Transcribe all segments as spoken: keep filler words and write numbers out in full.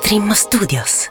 Stream Studios.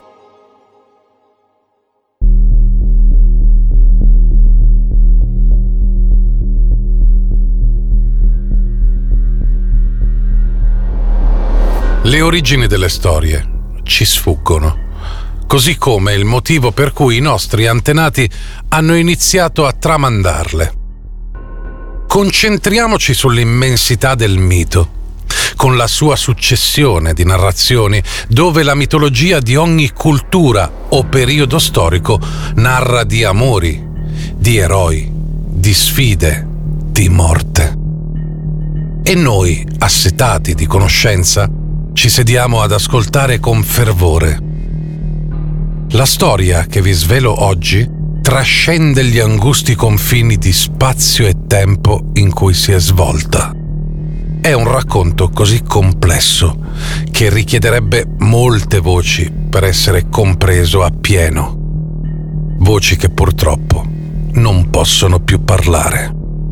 Le origini delle storie ci sfuggono, così come il motivo per cui i nostri antenati hanno iniziato a tramandarle. Concentriamoci sull'immensità del mito, con la sua successione di narrazioni dove la mitologia di ogni cultura o periodo storico narra di amori, di eroi, di sfide, di morte. E noi, assetati di conoscenza, ci sediamo ad ascoltare con fervore. La storia che vi svelo oggi trascende gli angusti confini di spazio e tempo in cui si è svolta. È un racconto così complesso che richiederebbe molte voci per essere compreso appieno. Voci che purtroppo non possono più parlare.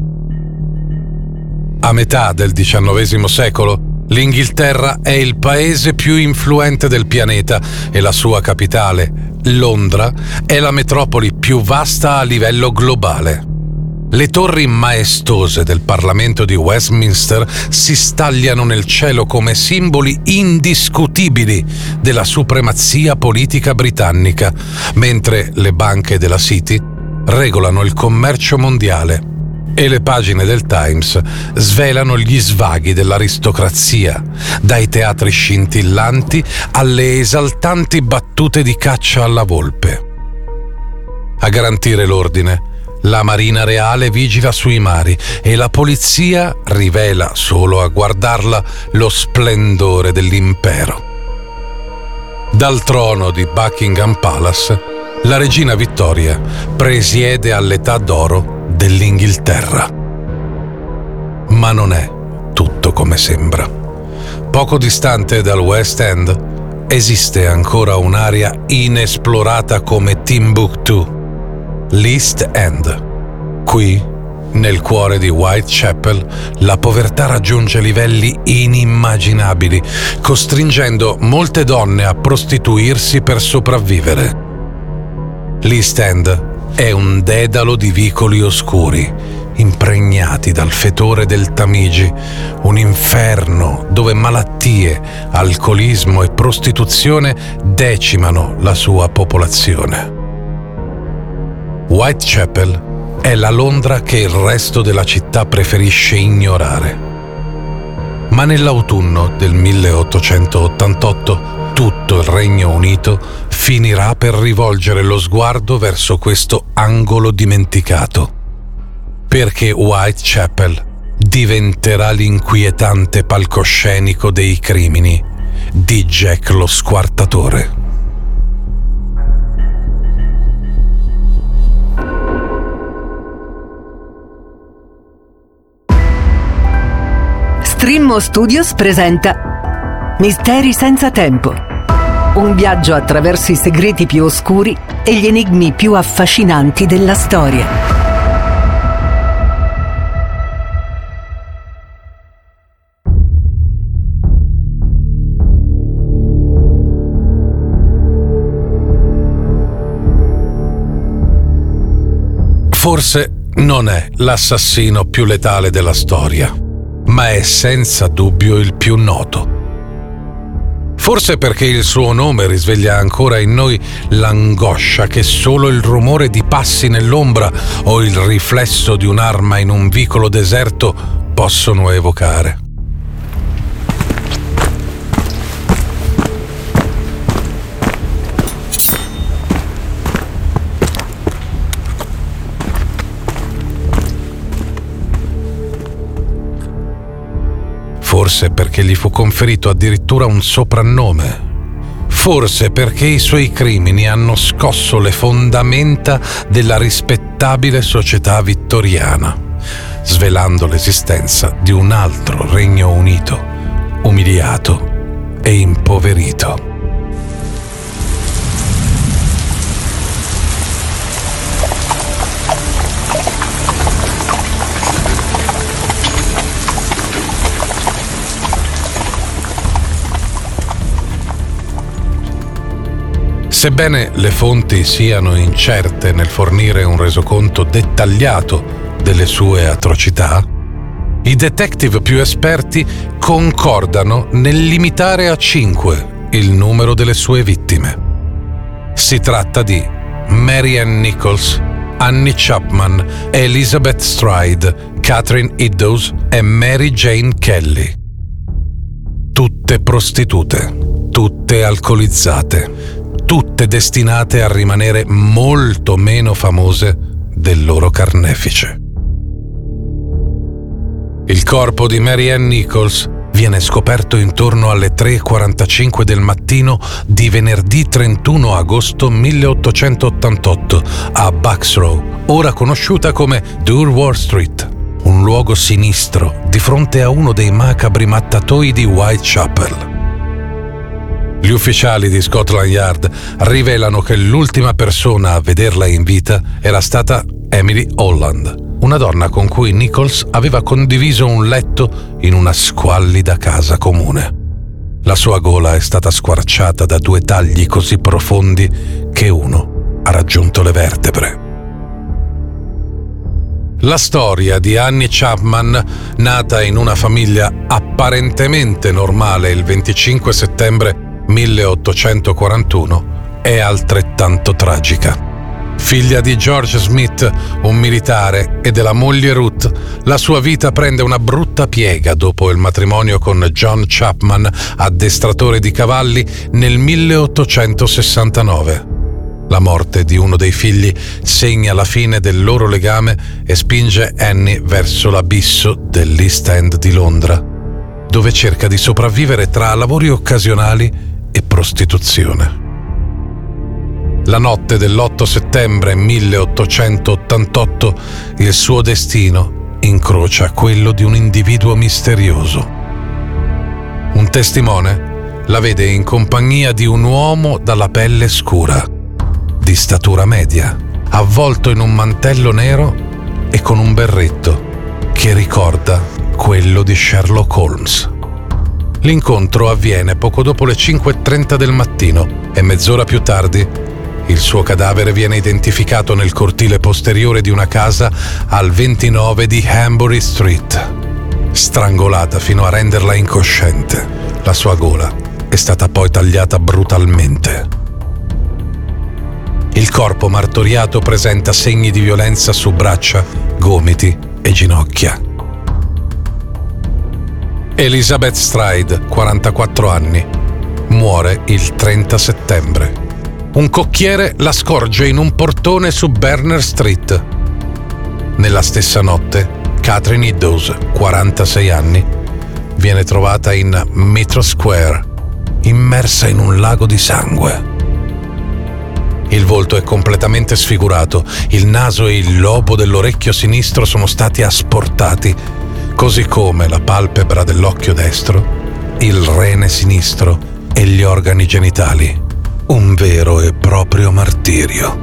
A metà del diciannovesimo secolo, l'Inghilterra è il paese più influente del pianeta e la sua capitale, Londra, è la metropoli più vasta a livello globale. Le torri maestose del Parlamento di Westminster si stagliano nel cielo come simboli indiscutibili della supremazia politica britannica, mentre le banche della City regolano il commercio mondiale e le pagine del Times svelano gli svaghi dell'aristocrazia, dai teatri scintillanti alle esaltanti battute di caccia alla volpe. A garantire l'ordine, la Marina Reale vigila sui mari e la polizia rivela solo a guardarla lo splendore dell'impero. Dal trono di Buckingham Palace, la regina Vittoria presiede all'età d'oro dell'Inghilterra. Ma non è tutto come sembra. Poco distante dal West End esiste ancora un'area inesplorata come Timbuktu, l'East End. Qui, nel cuore di Whitechapel, la povertà raggiunge livelli inimmaginabili, costringendo molte donne a prostituirsi per sopravvivere. L'East End è un dedalo di vicoli oscuri, impregnati dal fetore del Tamigi, un inferno dove malattie, alcolismo e prostituzione decimano la sua popolazione. Whitechapel è la Londra che il resto della città preferisce ignorare. Ma nell'autunno del milleottocentottantotto tutto il Regno Unito finirà per rivolgere lo sguardo verso questo angolo dimenticato, perché Whitechapel diventerà l'inquietante palcoscenico dei crimini di Jack lo Squartatore. Stream Studios presenta Misteri senza tempo. Un viaggio attraverso i segreti più oscuri e gli enigmi più affascinanti della storia. Forse non è l'assassino più letale della storia, ma è senza dubbio il più noto. Forse perché il suo nome risveglia ancora in noi l'angoscia che solo il rumore di passi nell'ombra o il riflesso di un'arma in un vicolo deserto possono evocare. Forse perché gli fu conferito addirittura un soprannome. Forse perché i suoi crimini hanno scosso le fondamenta della rispettabile società vittoriana, svelando l'esistenza di un altro Regno Unito, umiliato e impoverito. Sebbene le fonti siano incerte nel fornire un resoconto dettagliato delle sue atrocità, i detective più esperti concordano nel limitare a cinque il numero delle sue vittime. Si tratta di Mary Ann Nichols, Annie Chapman, Elizabeth Stride, Catherine Eddowes e Mary Jane Kelly. Tutte prostitute, tutte alcolizzate, tutte destinate a rimanere molto meno famose del loro carnefice. Il corpo di Mary Ann Nichols viene scoperto intorno alle tre e quarantacinque del mattino di venerdì trentuno agosto milleottocentottantotto a Bucks Row, ora conosciuta come Durward Street, un luogo sinistro di fronte a uno dei macabri mattatoi di Whitechapel. Gli ufficiali di Scotland Yard rivelano che l'ultima persona a vederla in vita era stata Emily Holland, una donna con cui Nichols aveva condiviso un letto in una squallida casa comune. La sua gola è stata squarciata da due tagli così profondi che uno ha raggiunto le vertebre. La storia di Annie Chapman, nata in una famiglia apparentemente normale il venticinque settembre milleottocentoquarantuno, è altrettanto tragica. Figlia di George Smith, un militare, e della moglie Ruth, la sua vita prende una brutta piega dopo il matrimonio con John Chapman, addestratore di cavalli, nel milleottocentosessantanove. La morte di uno dei figli segna la fine del loro legame e spinge Annie verso l'abisso dell'East End di Londra, dove cerca di sopravvivere tra lavori occasionali e prostituzione. La notte dell'otto settembre milleottocentottantotto il suo destino incrocia quello di un individuo misterioso. Un testimone la vede in compagnia di un uomo dalla pelle scura, di statura media, avvolto in un mantello nero e con un berretto che ricorda quello di Sherlock Holmes. L'incontro avviene poco dopo le cinque e trenta del mattino e mezz'ora più tardi il suo cadavere viene identificato nel cortile posteriore di una casa al ventinove di Hanbury Street. Strangolata fino a renderla incosciente, la sua gola è stata poi tagliata brutalmente. Il corpo martoriato presenta segni di violenza su braccia, gomiti e ginocchia. Elizabeth Stride, quarantaquattro anni, muore il trenta settembre. Un cocchiere la scorge in un portone su Berners Street. Nella stessa notte, Catherine Eddowes, quarantasei anni, viene trovata in Mitro Square, immersa in un lago di sangue. Il volto è completamente sfigurato, il naso e il lobo dell'orecchio sinistro sono stati asportati, così come la palpebra dell'occhio destro, il rene sinistro e gli organi genitali. Un vero e proprio martirio.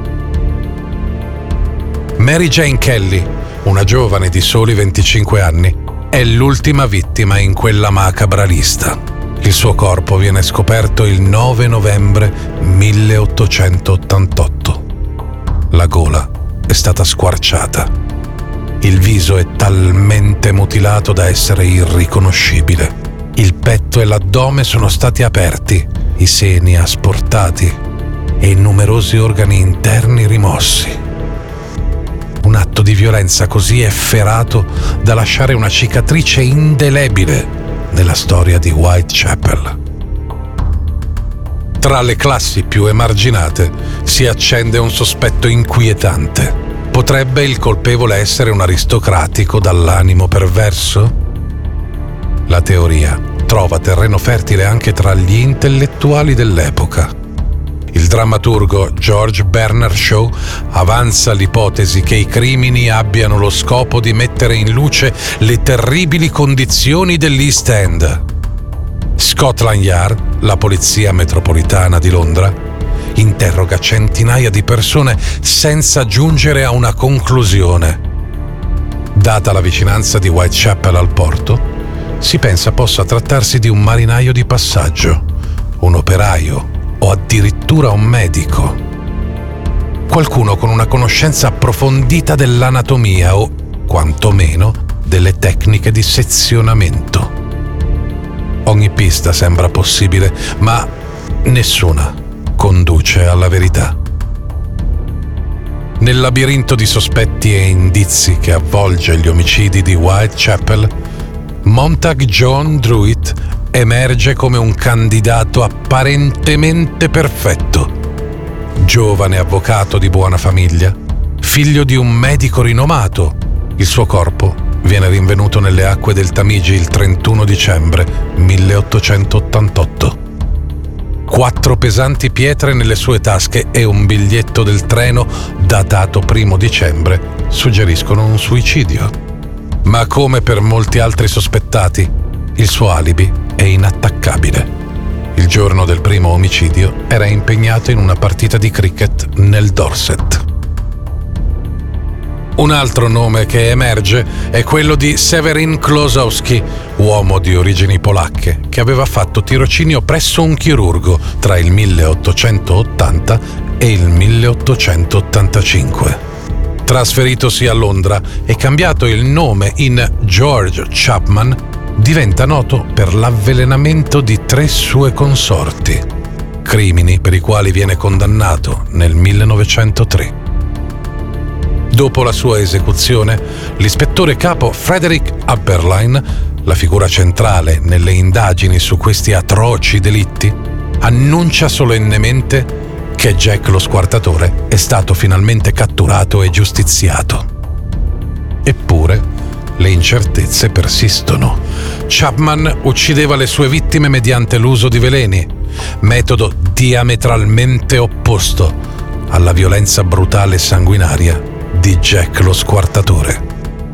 Mary Jane Kelly, una giovane di soli venticinque anni, è l'ultima vittima in quella macabra lista. Il suo corpo viene scoperto il nove novembre milleottocentottantotto. La gola è stata squarciata. Il viso è talmente mutilato da essere irriconoscibile. Il petto e l'addome sono stati aperti, i seni asportati e numerosi organi interni rimossi. Un atto di violenza così efferato da lasciare una cicatrice indelebile nella storia di Whitechapel. Tra le classi più emarginate si accende un sospetto inquietante. Potrebbe il colpevole essere un aristocratico dall'animo perverso? La teoria trova terreno fertile anche tra gli intellettuali dell'epoca. Il drammaturgo George Bernard Shaw avanza l'ipotesi che i crimini abbiano lo scopo di mettere in luce le terribili condizioni dell'East End. Scotland Yard, la polizia metropolitana di Londra, interroga centinaia di persone senza giungere a una conclusione. Data la vicinanza di Whitechapel al porto, si pensa possa trattarsi di un marinaio di passaggio, un operaio o addirittura un medico. Qualcuno con una conoscenza approfondita dell'anatomia o, quantomeno, delle tecniche di sezionamento. Ogni pista sembra possibile, ma nessuna conduce alla verità. Nel labirinto di sospetti e indizi che avvolge gli omicidi di Whitechapel, Montag John Druitt emerge come un candidato apparentemente perfetto. Giovane avvocato di buona famiglia, figlio di un medico rinomato, il suo corpo viene rinvenuto nelle acque del Tamigi il trentuno dicembre milleottocentottantotto. Quattro pesanti pietre nelle sue tasche e un biglietto del treno datato primo dicembre suggeriscono un suicidio. Ma come per molti altri sospettati, il suo alibi è inattaccabile. Il giorno del primo omicidio era impegnato in una partita di cricket nel Dorset. Un altro nome che emerge è quello di Severin Klosowski, uomo di origini polacche, che aveva fatto tirocinio presso un chirurgo tra il milleottocentottanta e il milleottocentottantacinque. Trasferitosi a Londra e cambiato il nome in George Chapman, diventa noto per l'avvelenamento di tre sue consorti, crimini per i quali viene condannato nel millenovecentotre. Dopo la sua esecuzione, l'ispettore capo Frederick Abberline, la figura centrale nelle indagini su questi atroci delitti, annuncia solennemente che Jack lo squartatore è stato finalmente catturato e giustiziato. Eppure, le incertezze persistono. Chapman uccideva le sue vittime mediante l'uso di veleni, metodo diametralmente opposto alla violenza brutale e sanguinaria di Jack lo squartatore.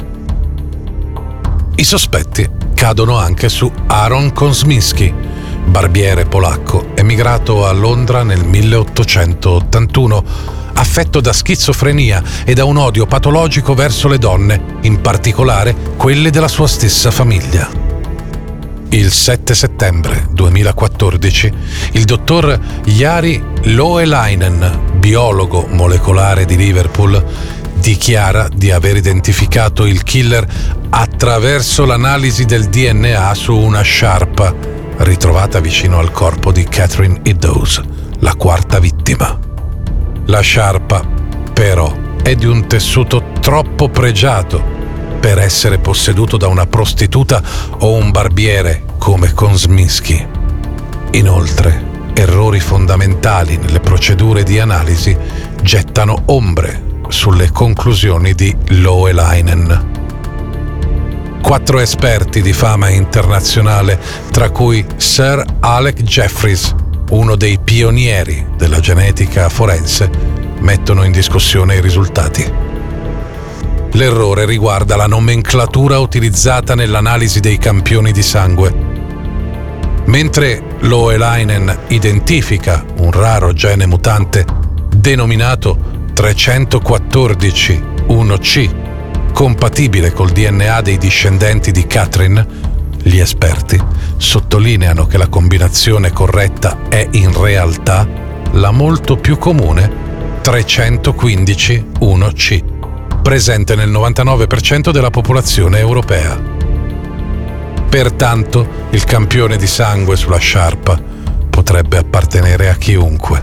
I sospetti cadono anche su Aaron Kosminski, barbiere polacco emigrato a Londra nel milleottocentottantuno, affetto da schizofrenia e da un odio patologico verso le donne, in particolare quelle della sua stessa famiglia. Il sette settembre duemilaquattordici, il dottor Jari Lohelainen, biologo molecolare di Liverpool, dichiara di aver identificato il killer attraverso l'analisi del D N A su una sciarpa ritrovata vicino al corpo di Catherine Eddowes, la quarta vittima. La sciarpa, però, è di un tessuto troppo pregiato per essere posseduto da una prostituta o un barbiere come Kosminski. Inoltre, errori fondamentali nelle procedure di analisi gettano ombre sulle conclusioni di Lohelainen. Quattro esperti di fama internazionale, tra cui Sir Alec Jeffreys, uno dei pionieri della genetica forense, mettono in discussione i risultati. L'errore riguarda la nomenclatura utilizzata nell'analisi dei campioni di sangue. Mentre Lohelainen identifica un raro gene mutante denominato trecentoquattordici uno C, compatibile col D N A dei discendenti di Catherine, gli esperti sottolineano che la combinazione corretta è in realtà la molto più comune trecentoquindici uno C, presente nel novantanove per cento della popolazione europea. Pertanto, il campione di sangue sulla sciarpa potrebbe appartenere a chiunque.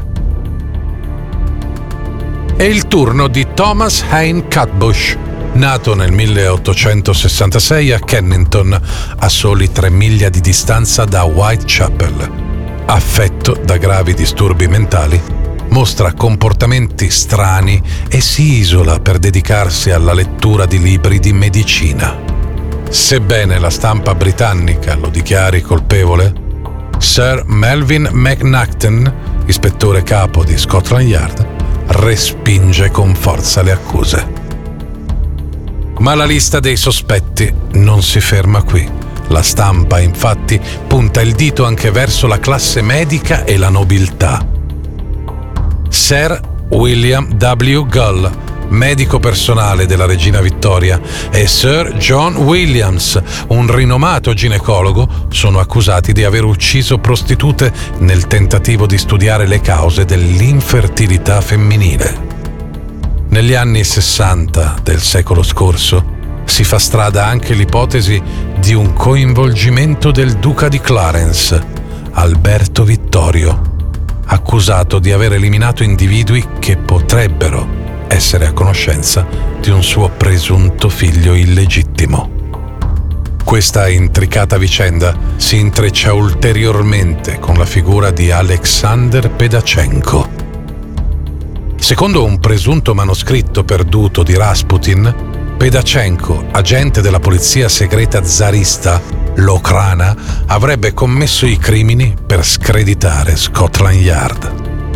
È il turno di Thomas Hayne Cutbush, nato nel milleottocentosessantasei a Kennington, a soli tre miglia di distanza da Whitechapel. Affetto da gravi disturbi mentali, mostra comportamenti strani e si isola per dedicarsi alla lettura di libri di medicina. Sebbene la stampa britannica lo dichiari colpevole, Sir Melvin McNaughton, ispettore capo di Scotland Yard, respinge con forza le accuse. Ma la lista dei sospetti non si ferma qui. La stampa, infatti, punta il dito anche verso la classe medica e la nobiltà. Sir William W. Gull, medico personale della regina Vittoria, e Sir John Williams, un rinomato ginecologo, sono accusati di aver ucciso prostitute nel tentativo di studiare le cause dell'infertilità femminile. Negli anni sessanta del secolo scorso si fa strada anche l'ipotesi di un coinvolgimento del duca di Clarence, Alberto Vittorio, accusato di aver eliminato individui che potrebbero essere a conoscenza di un suo presunto figlio illegittimo. Questa intricata vicenda si intreccia ulteriormente con la figura di Alexander Pedachenko. Secondo un presunto manoscritto perduto di Rasputin, Pedachenko, agente della polizia segreta zarista, l'Okhrana, avrebbe commesso i crimini per screditare Scotland Yard.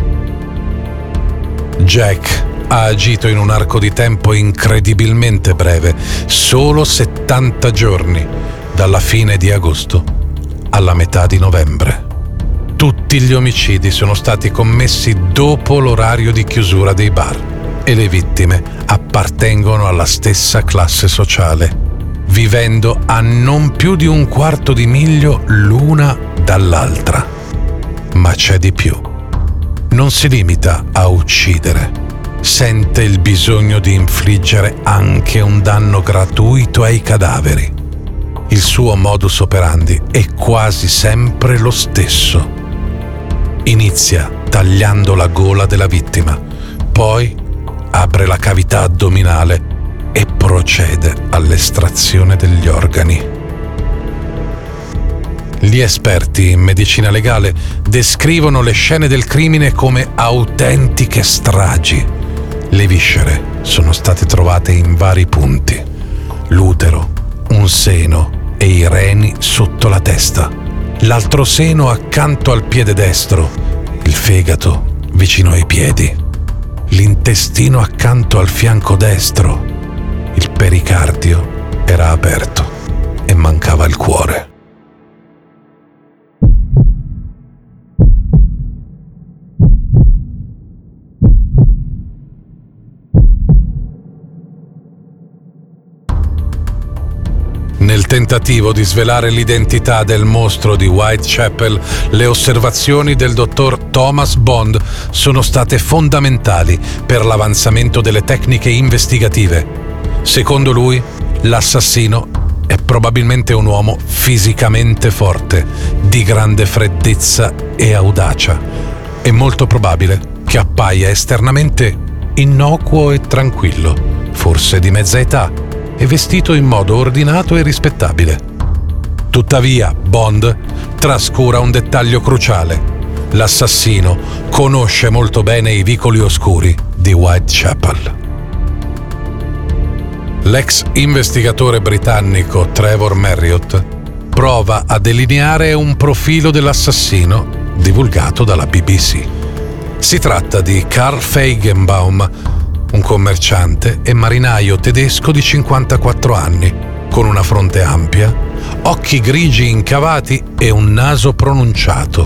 Jack ha agito in un arco di tempo incredibilmente breve, solo settanta giorni, dalla fine di agosto alla metà di novembre. Tutti gli omicidi sono stati commessi dopo l'orario di chiusura dei bar e le vittime appartengono alla stessa classe sociale, vivendo a non più di un quarto di miglio l'una dall'altra. Ma c'è di più. Non si limita a uccidere. Sente il bisogno di infliggere anche un danno gratuito ai cadaveri. Il suo modus operandi è quasi sempre lo stesso. Inizia tagliando la gola della vittima, poi apre la cavità addominale e procede all'estrazione degli organi. Gli esperti in medicina legale descrivono le scene del crimine come autentiche stragi. Le viscere sono state trovate in vari punti: l'utero, un seno e i reni sotto la testa, l'altro seno accanto al piede destro, il fegato vicino ai piedi, l'intestino accanto al fianco destro. Il pericardio era aperto e mancava il cuore. Nel tentativo di svelare l'identità del mostro di Whitechapel, le osservazioni del dottor Thomas Bond sono state fondamentali per l'avanzamento delle tecniche investigative. Secondo lui, l'assassino è probabilmente un uomo fisicamente forte, di grande freddezza e audacia. È molto probabile che appaia esternamente innocuo e tranquillo, forse di mezza età, e vestito in modo ordinato e rispettabile. Tuttavia, Bond trascura un dettaglio cruciale. L'assassino conosce molto bene i vicoli oscuri di Whitechapel. L'ex investigatore britannico Trevor Marriott prova a delineare un profilo dell'assassino divulgato dalla B B C. Si tratta di Carl Feigenbaum, un commerciante e marinaio tedesco di cinquantaquattro anni, con una fronte ampia, occhi grigi incavati e un naso pronunciato.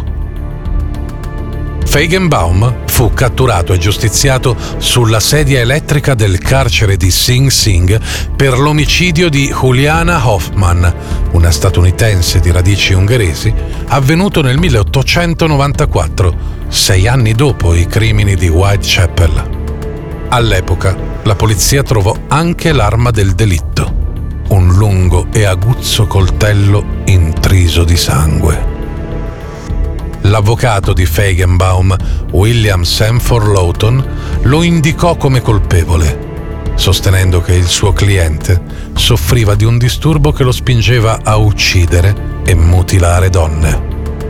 Feigenbaum fu catturato e giustiziato sulla sedia elettrica del carcere di Sing Sing per l'omicidio di Juliana Hoffman, una statunitense di radici ungheresi, avvenuto nel milleottocentonovantaquattro, sei anni dopo i crimini di Whitechapel. All'epoca la polizia trovò anche l'arma del delitto, un lungo e aguzzo coltello intriso di sangue. L'avvocato di Feigenbaum, William Sanford Lawton, lo indicò come colpevole, sostenendo che il suo cliente soffriva di un disturbo che lo spingeva a uccidere e mutilare donne.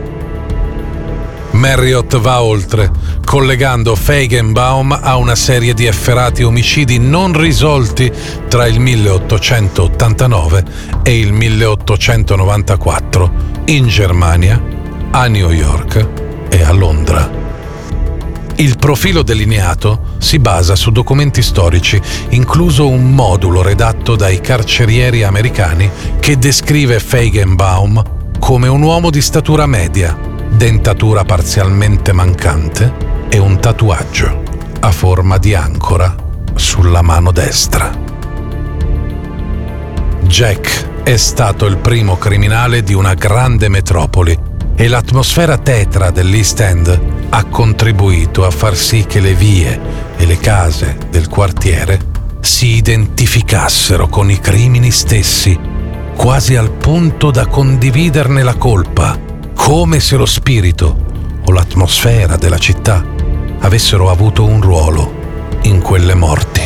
Marriott va oltre, collegando Feigenbaum a una serie di efferati omicidi non risolti tra il milleottocentottantanove e il milleottocentonovantaquattro in Germania, a New York e a Londra. Il profilo delineato si basa su documenti storici, incluso un modulo redatto dai carcerieri americani che descrive Feigenbaum come un uomo di statura media, dentatura parzialmente mancante e un tatuaggio a forma di ancora sulla mano destra. Jack è stato il primo criminale di una grande metropoli e l'atmosfera tetra dell'East End ha contribuito a far sì che le vie e le case del quartiere si identificassero con i crimini stessi, quasi al punto da condividerne la colpa, come se lo spirito o l'atmosfera della città avessero avuto un ruolo in quelle morti.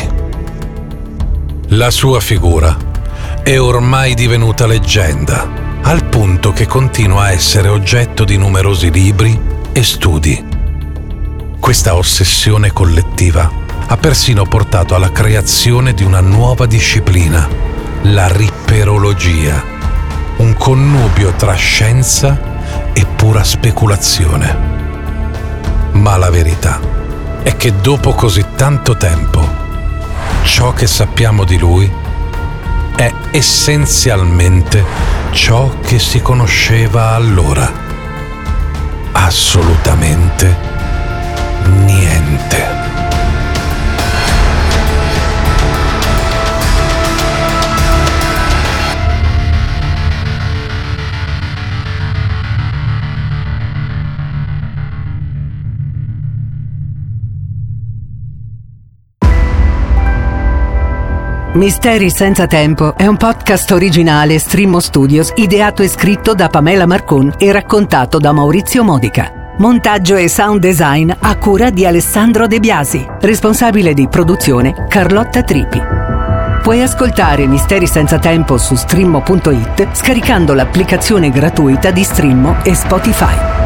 La sua figura è ormai divenuta leggenda, al punto che continua a essere oggetto di numerosi libri e studi. Questa ossessione collettiva ha persino portato alla creazione di una nuova disciplina, la ripperologia, un connubio tra scienza e pura speculazione. Ma la verità è che dopo così tanto tempo, ciò che sappiamo di lui è essenzialmente ciò che si conosceva allora. Assolutamente niente. Misteri senza tempo è un podcast originale Streamo Studios, ideato e scritto da Pamela Marcon e raccontato da Maurizio Modica. Montaggio e sound design a cura di Alessandro De Biasi. Responsabile di produzione Carlotta Tripi. Puoi ascoltare Misteri senza tempo su streamo punto it scaricando l'applicazione gratuita di Streamo e Spotify.